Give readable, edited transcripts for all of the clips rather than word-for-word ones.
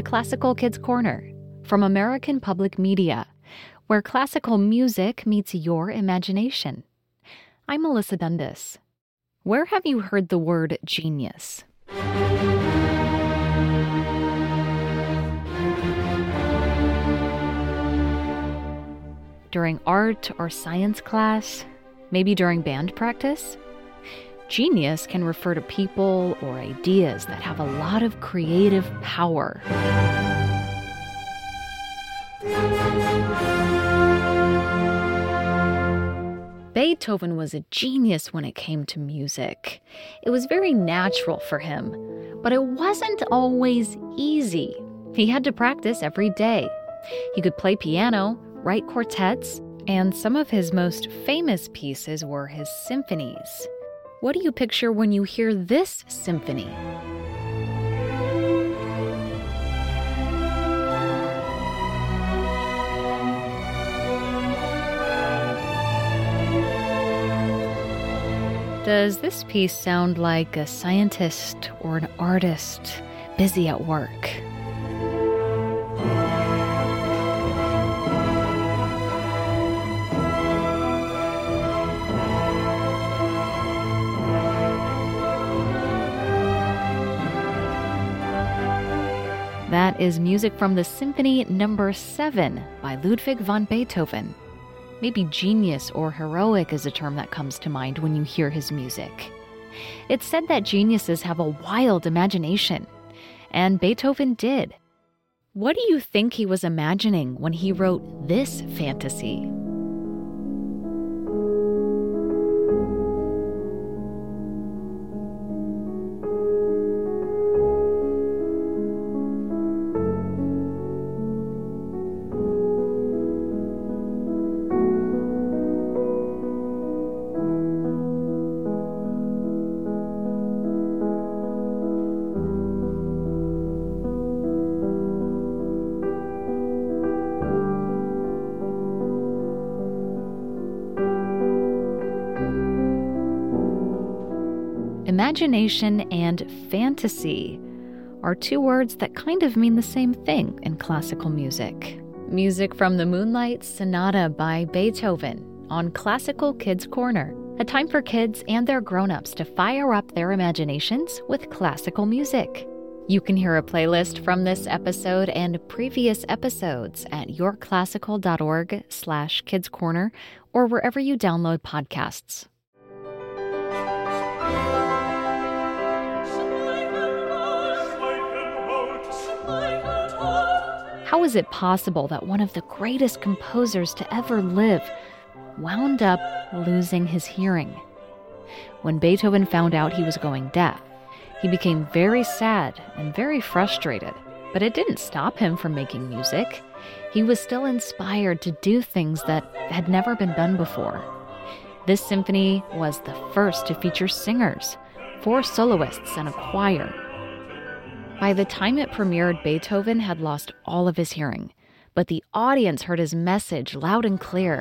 Classical Kids Corner from American Public Media, where classical music meets your imagination. I'm Melissa Dundas. Where have you heard the word genius? During art or science class? Maybe during band practice? Genius can refer to people or ideas that have a lot of creative power. Beethoven was a genius when it came to music. It was very natural for him, but it wasn't always easy. He had to practice every day. He could play piano, write quartets, and some of his most famous pieces were his symphonies. What do you picture when you hear this symphony? Does this piece sound like a scientist or an artist busy at work? That is music from the Symphony No. 7 by Ludwig van Beethoven. Maybe genius or heroic is a term that comes to mind when you hear his music. It's said that geniuses have a wild imagination, and Beethoven did. What do you think he was imagining when he wrote this fantasy? Imagination and fantasy are two words that kind of mean the same thing in classical music. Music from the Moonlight Sonata by Beethoven on Classical Kids Corner, a time for kids and their grown-ups to fire up their imaginations with classical music. You can hear a playlist from this episode and previous episodes at yourclassical.org/kidscorner or wherever you download podcasts. How is it possible that one of the greatest composers to ever live wound up losing his hearing? When Beethoven found out he was going deaf, he became very sad and very frustrated, but it didn't stop him from making music. He was still inspired to do things that had never been done before. This symphony was the first to feature singers, 4 soloists and a choir. By the time it premiered, Beethoven had lost all of his hearing, but the audience heard his message loud and clear.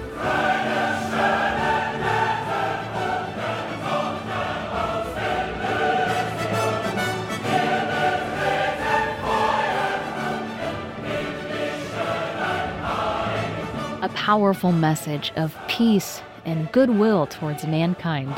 A powerful message of peace and goodwill towards mankind.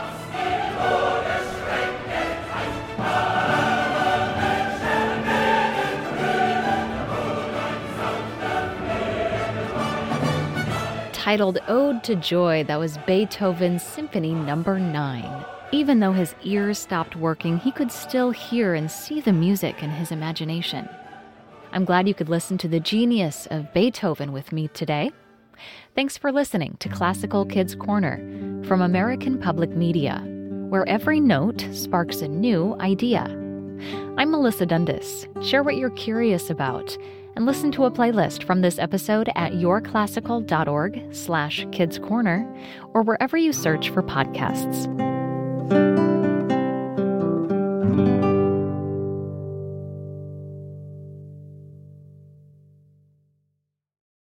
Titled Ode to Joy, that was Beethoven's Symphony No. 9. Even though his ears stopped working, he could still hear and see the music in his imagination. I'm glad you could listen to the genius of Beethoven with me today. Thanks for listening to Classical Kids Corner from American Public Media, where every note sparks a new idea. I'm Melissa Dundas. Share what you're curious about and listen to a playlist from this episode at yourclassical.org/kidscorner or wherever you search for podcasts.